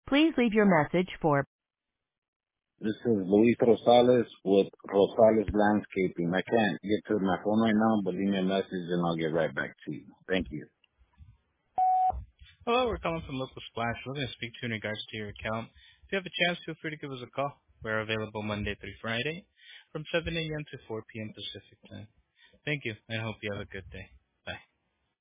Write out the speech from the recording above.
Please leave your message for This is Luis Rosales with Rosales Landscaping. I can't get to my phone right now, but leave me a message and I'll get right back to you. Thank you. Hello, we're calling from Local Splash. We're going to speak to you in regards to your account. If you have a chance, feel free to give us a call. We're available Monday through Friday from 7 a.m. to 4 p.m. Pacific time. Thank you, and I hope you have a good day.